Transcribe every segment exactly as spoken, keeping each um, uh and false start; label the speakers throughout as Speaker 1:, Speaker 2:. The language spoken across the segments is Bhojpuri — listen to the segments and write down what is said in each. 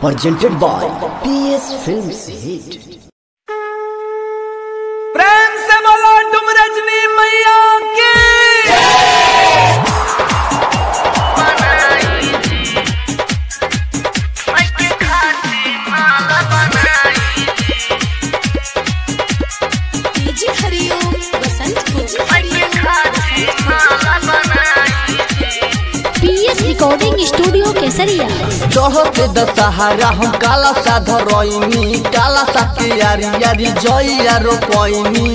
Speaker 1: presented by P S Films Hit।
Speaker 2: प्रेम से बोलो तुम रजनी मैया की।
Speaker 3: रिकॉर्डिंग स्टूडियो केसरिया।
Speaker 4: चढ़ते दशहरा हम काला सा धरइनी, काला सा के यारी यारी जइया रोपइनी।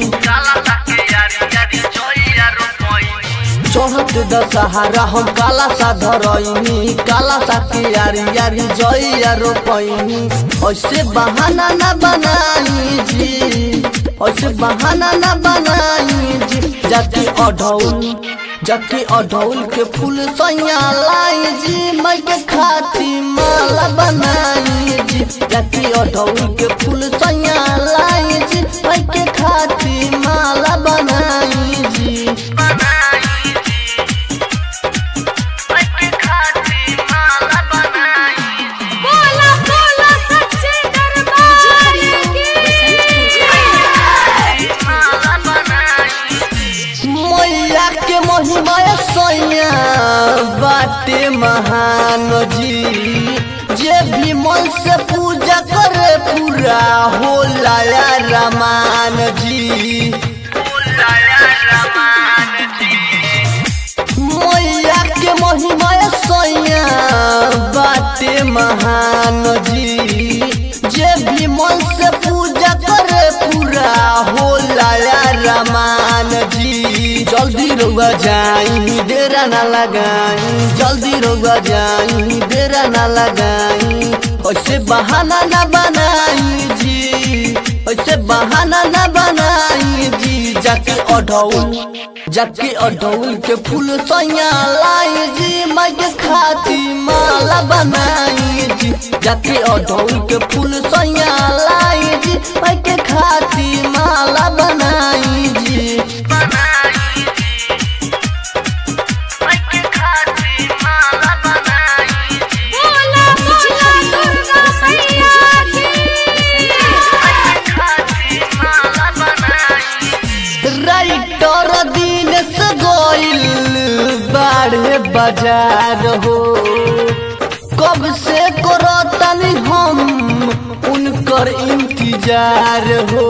Speaker 4: चढ़ते दशहरा हम काला सा धरइनी, काला सा के यारी यारी जइया रोपइनी। ऐसे बहाना न बनाई जी, ऐसे बहाना न बनाई जी। जाके अढ़ौल जाके अढ़ौल के फूल सैया लाई जी, मैं के खाती माला बनाई जी। जाके अढ़ौल के फूल सैया लाई जी, मैं के खाती माला बनाई जी। बाटे महान जी, जे भी मन से पूजा करे पूरा होला या रमान जी। मैया के महिमा सैया बाटे महान जी, जे भी मन से पूजा करे पूरा होला या रमान जी। जल्दी रउआ जाई देरा ना लगाई, जल्दी रउआ जाई देरा ना लगाई। ऐसे बहाना ना बनाई जी, ऐसे बहाना ना बनाई जी। जाके अढ़ौल जाके अढ़ौल के फूल सैया लाई जी, मैं के खाती माला बनाई जी। जाके अढ़ौल के फूल सैया लाई जी, मैं के खाती माला बनाई जी। राइटर दिन से गोइल बाढ़े बाजार हो, कब से करो तनी हम उनकर इंतजार हो।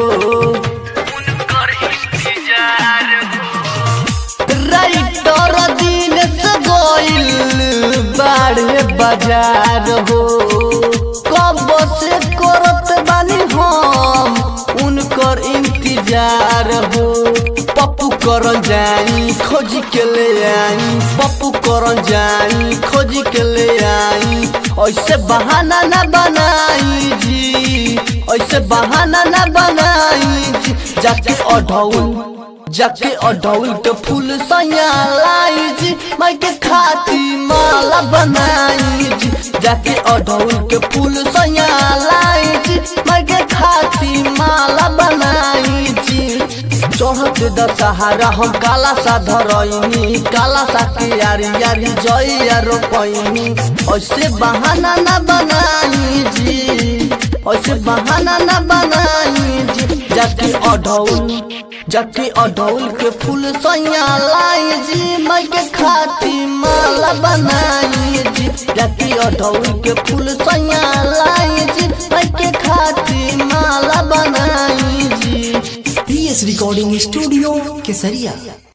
Speaker 4: राइटर दिन से गोइल बाढ़े बाजार हो, कब से करत बानी हम उनकर इंतजार हो। पप्पू करन जाई खोज के ले आई, पप्पू करन जाई खोज के ले आई। ऐसे बहाना न बनाई जी, ऐसे बहाना न बनाई जी। जाके अढ़ौल जाके अढ़ौल के फूल सैया लाई जी, मैं के खाती माला बनाई जी। जाके अढ़ौल के फूल सैया लाई जी, मैं के खाती माला बनाई जी। चढ़ते दशहरा हम काला सा धरइनी, काला सा के यारी यारी जइया रोपइनी। ऐसे बहाना न बनाई जी, ऐसे बहाना न बनाई जी। जाके अढ़ौल जाके अढ़ौल के फूल सैया लाई जी, मैं के खाती माला बनाई जी। जाके अढ़ौल के फूल सैया लाई जी, मैं के खाती माला बनाई जी।
Speaker 1: P S Recording Studio केसरिया।